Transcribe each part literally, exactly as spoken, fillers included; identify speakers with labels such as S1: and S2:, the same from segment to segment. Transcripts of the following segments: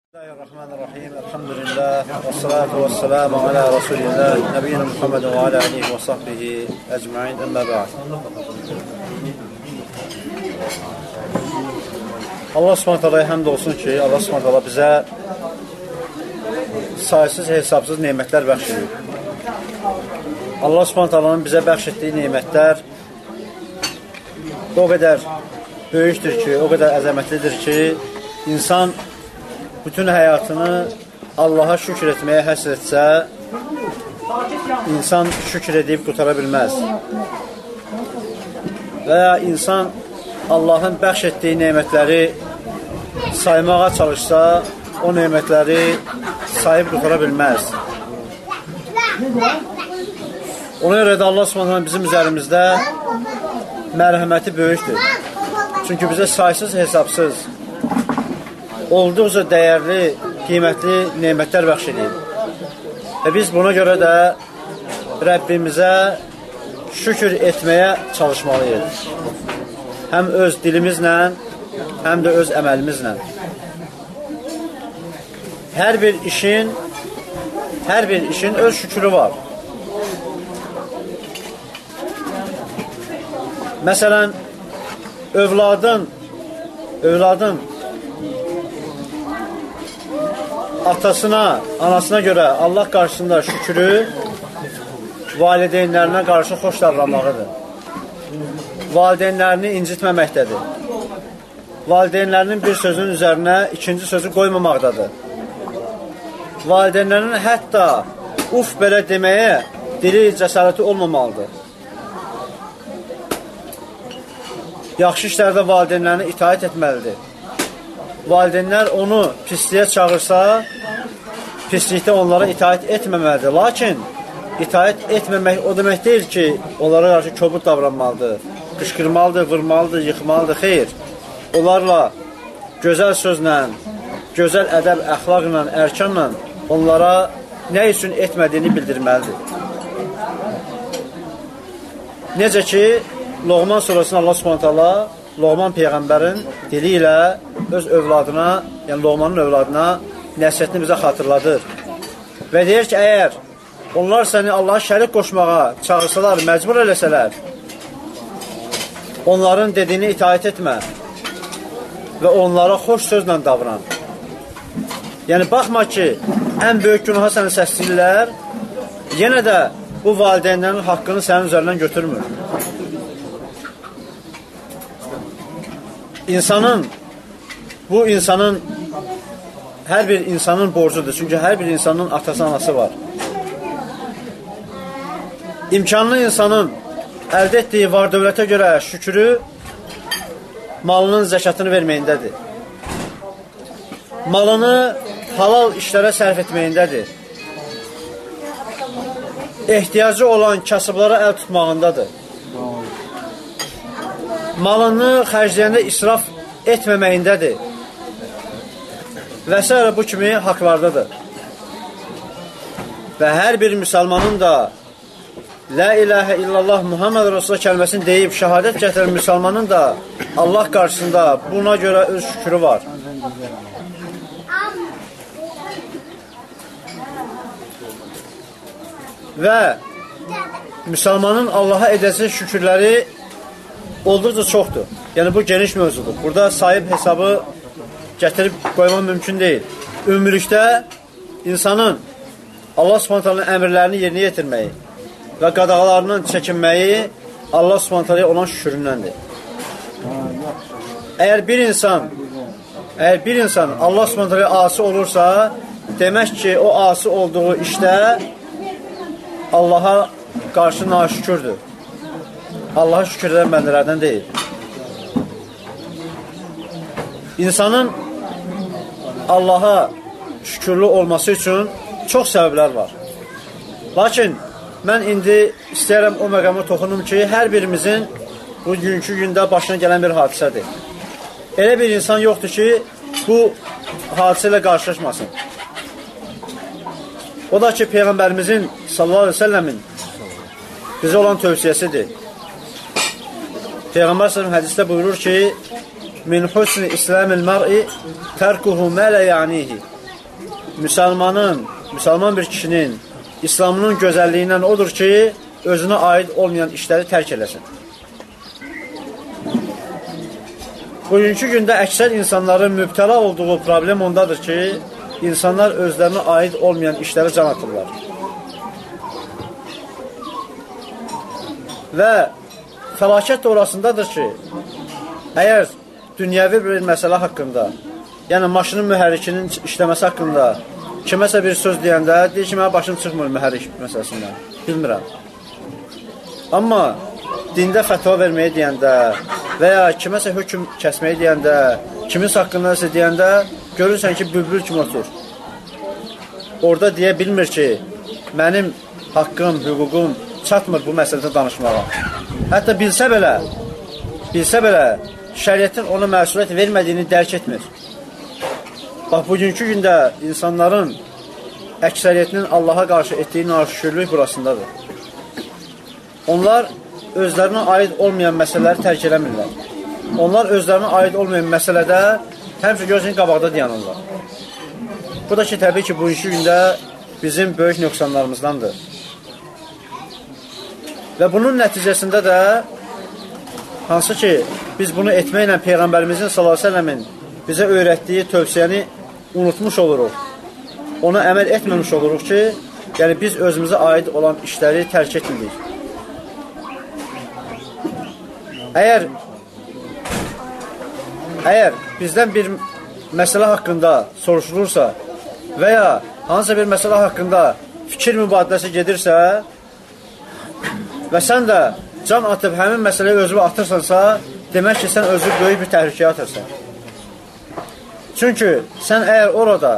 S1: Bismillahirrahmanirrahim. Elhamdülillah. Və salatu və selamu ala Rasulillah. Nəbiyyina Muhammed və ala alihi və sahbihi əcmain. Əmmə ba'd. Allah Subhanahu taalaya həmd olsun ki, Allah Subhanahu taala bizə saysız hesabsız nemətlər bəxş edir. Allah Subhanahu taalanın bizə bəxş etdiyi nemətlər o qədər böyükdür ki, o qədər əzəmətlidir ki, insan bütün həyatını Allaha şükür etməyə həsr etsə, insan şükür edib qutara bilməz. Və ya insan Allahın bəxş etdiyi nemətləri saymağa çalışsa, o nemətləri sayıb qutara bilməz. Ona görə də Allah Subhanahu bizim üzərimizdə mərhəməti böyükdür. Çünki bizə saysız hesabsız olduqca dəyərli, qiymətli nemətlər bəxş edir. Və biz buna görə də Rəbbimizə şükür etməyə çalışmalıyıq. Həm öz dilimizlə, həm də öz əməlimizlə. Hər bir işin, hər bir işin öz şükrü var. Məsələn, övladın, övladın atasına, anasına görə Allah qarşısında şükrü valideynlərinə qarşı xoş davranmağıdır. Valideynlərini incitməməkdədir. Valideynlərinin bir sözün üzərinə ikinci sözü qoymamaqdadır. Valideynlərinin hətta uf belə deməyə dili cəsarəti olmamalıdır. Yaxşı işlərdə valideynlərinə itaət etməlidir. Valideynlər onu pisliyə çağırsa, pislikdə onlara itaət etməməlidir. Lakin itaət etməmək o demək deyil ki, onlara qarşı kobud davranmalıdır, qışqırmalıdır, vurmalıdır, yıxmalıdır. Xeyr, onlarla gözəl sözlə, gözəl ədəb, əxlaqla, ərkanla onlara nə üçün etmədiyini bildirməlidir. Necə ki, Loğman surasında Allah Subhanahu taala Loğman Peyğəmbərin dili ilə öz övladına, yəni Loğmanın övladına nəsihətini bizə xatırladır. Və deyir ki, əgər onlar səni Allaha şərik qoşmağa çağırsalar, məcbur eləsələr, onların dediyini itaət etmə və onlara xoş sözlə davran. Yəni, baxma ki, ən böyük günaha səni səsləyirlər, yenə də bu valideynlərin haqqını sənin üzərindən götürmür. İnsanın, bu insanın, hər bir insanın borcudur. Çünki hər bir insanın atası, anası var. İmkanlı insanın əldə etdiyi var dövlətə görə şükrü malının zəkatını verməyindədir. Malını halal işlərə sərf etməyindədir. Ehtiyacı olan kasıblara əl tutmağındadır. Malını xərcləyəndə israf etməməyindədir. Və s. bu kimi haqlardadır. Və hər bir müsəlmanın da La ilahə illallah Muhammed Rasulullah kəlməsini deyib şəhadət gətirən müsəlmanın da Allah qarşısında buna görə öz şükrü var. Və müsəlmanın Allaha edəcək şükürləri olduqca çoxdur. Yəni, bu geniş mövzudur. Burada sayıb hesabı gətirib qoymaq mümkün deyil. Ömürlükdə insanın Allah Subhanahu taala'nın əmrlərini yerinə yetirməyi və qadağalarından çəkinməyi Allah Subhanahu taala'ya olan şüküründəndir. Əgər bir insan əgər bir insan Allah Subhanahu taala'ya asi olursa, demək ki, o asi olduğu işdə Allaha qarşı naşükürdür. Allaha şükür edən bəndələrdən deyil. İnsanın Allaha şükürlü olması üçün çox səbəblər var. Lakin mən indi istəyərəm o məqama toxunum ki, hər birimizin bugünkü gündə başına gələn bir hadisədir. Elə bir insan yoxdur ki, bu hadisə ilə qarşılaşmasın. O da ki, Peyğəmbərimizin sallallahu aleyhi ve sellemin bizə olan tövsiyəsidir. Peyğəmbər sallallahu hədisdə buyurur ki, min husni islamil mar'i terkuhu mə lə ya'nihi. müsəlmanın, müsəlman bir kişinin İslamının gözəlliyindən odur ki, özünə aid olmayan işləri tərk eləsin. Bugünkü gündə əksər insanların mübtəla olduğu problem ondadır ki, insanlar özlərinə aid olmayan işləri can atırlar. Və fəlakət də orasındadır ki, əgər dünyəvi bir məsələ haqqında, yəni maşının mühərrikinin işləməsi haqqında kiməsə bir söz deyəndə, deyir ki, mənə başım çıxmır mühərrik məsələsindən, bilmirəm. Amma dində fətva verməyi deyəndə və ya kiməsə hökm kəsməyi deyəndə, kimin haqqında nəsə deyəndə, görürsən ki, bülbül kimi otur. Orada deyə bilmir ki, mənim haqqım, hüququm çatmır bu məsələdə danışmağa. Hətta bilsə belə, bilsə belə, şəriətin ona məsuliyyət vermədiyini dərk etmir. Bax, bugünkü gündə insanların əksəriyyətinin Allaha qarşı etdiyi naşükürlük burasındadır. Onlar özlərinə aid olmayan məsələləri tərk eləmirlər. Onlar özlərinə aid olmayan məsələdə həmişə gözünün qabaqda dayanırlar. Bu da ki, təbii ki, bugünkü gündə bizim böyük nöqsanlarımızdandır. Və bunun nəticəsində də hansı ki, biz bunu etməklə Peyğəmbərimizin sallallahu əleyhi və səlləmin bizə öyrətdiyi tövsiyəni unutmuş oluruq. Ona əməl etməmiş oluruq ki, yəni biz özümüzə aid olan işləri tərk etmirik. Əgər əgər bizdən bir məsələ haqqında soruşulursa və ya hansısa bir məsələ haqqında fikir mübadiləsi gedirsə və sən də can atıb həmin məsələyə özünü atırsansa, demək ki, sən özü böyük bir təhlükəyə atırsan. Çünki sən əgər orada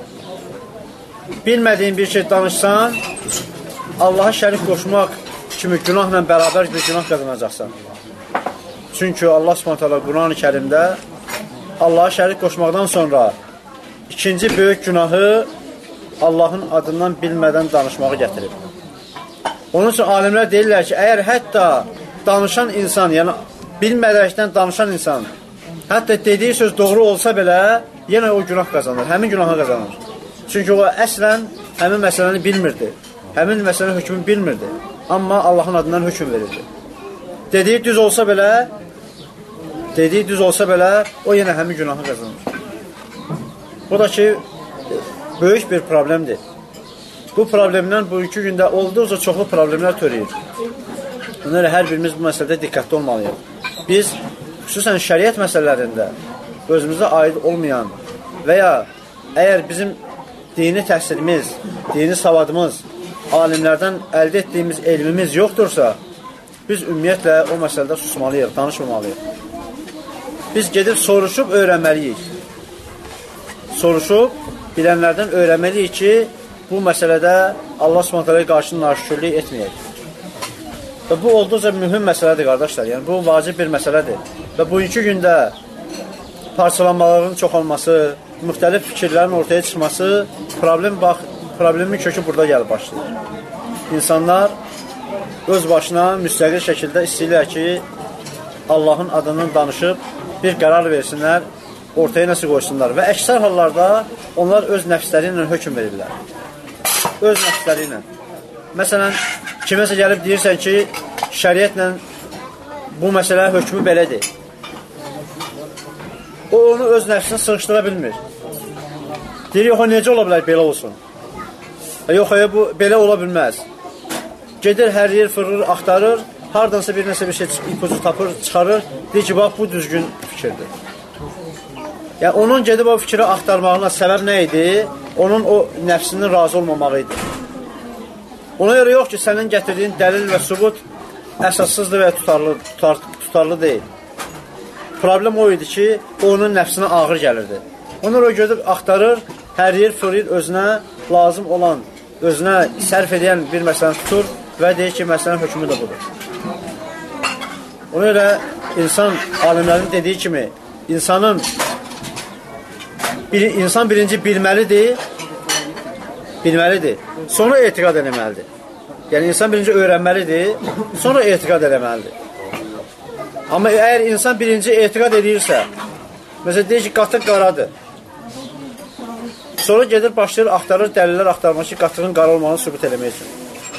S1: bilmədiyin bir şey danışsan, Allaha şərik qoşmaq kimi günahla bərabər bir günah qazanacaqsan. Çünki Allah Subhanahu taala Quran-ı Kərimdə Allaha şərik qoşmaqdan sonra ikinci böyük günahı Allahın adından bilmədən danışmağı gətirib. Onun üçün alimlər deyirlər ki, əgər hətta danışan insan, yəni bilmədəkdən danışan insan, hətta dediyi söz doğru olsa belə, yenə o günah qazanır, həmin günahı qazanır. Çünki o əslən həmin məsələni bilmirdi, həmin məsələnin hökmünü bilmirdi, amma Allahın adından hökm verirdi. Dediyi düz olsa belə, dediyi düz olsa belə, o yenə həmin günahı qazanır. Bu da ki, böyük bir problemdir. Bu problemdən bugünkü gündə olduqca çoxlu problemlər törəyir. Ona görə hər birimiz bu məsələdə diqqətli olmalıyıq. Biz, xüsusən şəriət məsələlərində özümüzə aid olmayan və ya əgər bizim dini təhsilimiz, dini savadımız, alimlərdən əldə etdiyimiz elmimiz yoxdursa, biz ümumiyyətlə o məsələdə susmalıyıq, danışmamalıyıq. Biz gedib soruşub öyrənməliyik. Soruşub, bilənlərdən öyrənməliyik ki, bu məsələdə Allah Subhanahu taala qarşı naşükürlük etməyək. Və bu olduqca mühüm məsələdir, qardaşlar. Yəni, bu vacib bir məsələdir. Və bugünkü gündə parçalanmaların çox olması, müxtəlif fikirlərin ortaya çıxması, problem, bax, problemin kökü burada gəlib başlayır. İnsanlar öz başına müstəqil şəkildə istəyirlər ki, Allahın adından danışıb bir qərar versinlər, ortaya nəsə qoysunlar. Və əksər hallarda onlar öz nəfsləri ilə hökm verirlər. Öz nəfsləri ilə. Məsələn, kiməsə gəlib deyirsən ki, şəriətlə bu məsələ hökmü belədir. O, onu öz nəfsini sığışdıra bilmir. Deyir, yox, necə ola bilər, belə olsun. Yox, bu belə ola bilməz. Gedir, hər yer fırır, axtarır, hardansa bir nəsə bir şey ipucu tapır, çıxarır, deyir ki, bax, bu düzgün fikirdir. Yəni, onun gedib o fikri axtarmağına səbəb nə idi? Onun o nəfsinin razı olmamağı idi. Ona görə yox ki, sənin gətirdiyin dəlil və sübut əsassızdır və tutarlı, tutar, tutarlı deyil. Problem o idi ki, onun nəfsinə ağır gəlirdi. Onu o gedib axtarır, hər yer fırır, özünə lazım olan, özünə sərf edən bir məsələni tutur və deyir ki, məsələnin hökmü də budur. Ona görə insan, alimlərin dediyi kimi, insanın Bir, insan birinci bilməlidir, bilməlidir, sonra etiqad eləməlidir. Yəni, insan birinci öyrənməlidir, sonra etiqad eləməlidir. Amma əgər insan birinci etiqad edirsə, məsələn, deyir ki, qatıq qaradır, Sonra gedir, başlayır, axtarır, dəlillər axtarmaq ki, qatığın qara olmağını sübut eləmək üçün.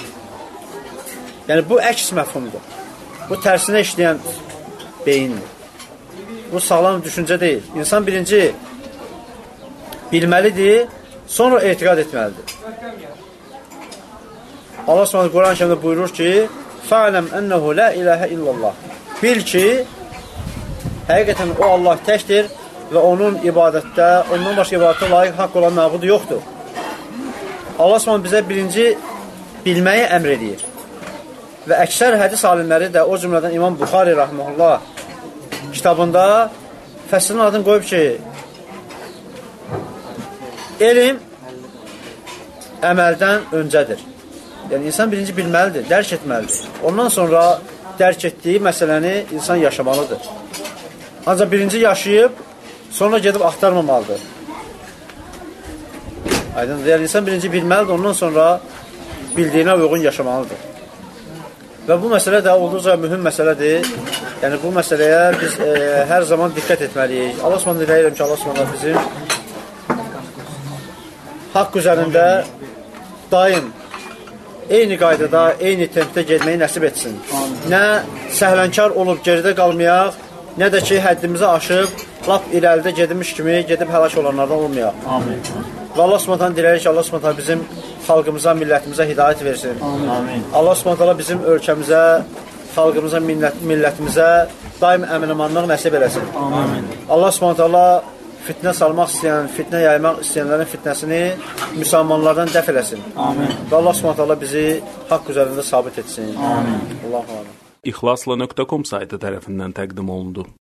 S1: Yəni, bu əks məfhumdur. Bu tərsinə işləyən beyindir. Bu sağlam düşüncə deyil. İnsan birinci bilməlidir, sonra etiqad etməlidir. Allah Subhanahu Quran-ı Kərimdə buyurur ki, "Fa'lam ennehu la ilahe illallah." Bil ki, həqiqətən o Allah təkdir və onun ibadətdə, ondan başqa ibadətdə layiq haqq olan məbud yoxdur. Allah Subhanahu bizə birinci bilməyi əmr edir. Və əksər hədis alimləri də, o cümlədən İmam Buxari rahmehullah kitabında fəslin adını qoyub ki, elm əməldən öncədir. Yəni, insan birinci bilməlidir, dərk etməlidir. Ondan sonra dərk etdiyi məsələni insan yaşamalıdır. Ancaq birinci yaşayıb, sonra gedib axtarmamalıdır. Aydındır, yəni insan birinci bilməlidir, ondan sonra bildiyinə uyğun yaşamalıdır. Və bu məsələ də olduqca mühüm məsələdir. Yəni, bu məsələyə biz e, hər zaman diqqət etməliyik. Allah Subhanahu diləyirəm ki, Allah Subhanahu bizim haqq üzərində daim eyni qaydada, eyni tempdə getməyi nəsib etsin. Nə səhlənkar olub geridə qalmayaq, nə də ki, həddimizi aşıb, lap irəlidə gedilmiş kimi gedib həlak olanlardan olmayaq. Amin. Və Allah Subhanahu diləyir ki, Allah Subhanahu bizim xalqımıza, millətimizə hidayət versin. Amin. Allah Subhanahu bizim ölkəmizə, xalqımıza, millət, millətimizə daim əmin-amanlıq nəsib eləsin. Amin. Allah Subhanahu fitnə salmaq istəyən, fitnə yaymaq istəyənlərin fitnəsini müsəlmanlardan dəf eləsin. Amin. Və Allah Subhanahu bizi haqq üzərində sabit etsin. Amin. Allahu aləm.
S2: İxlasla nöqtə com saytı tərəfindən təqdim olundu.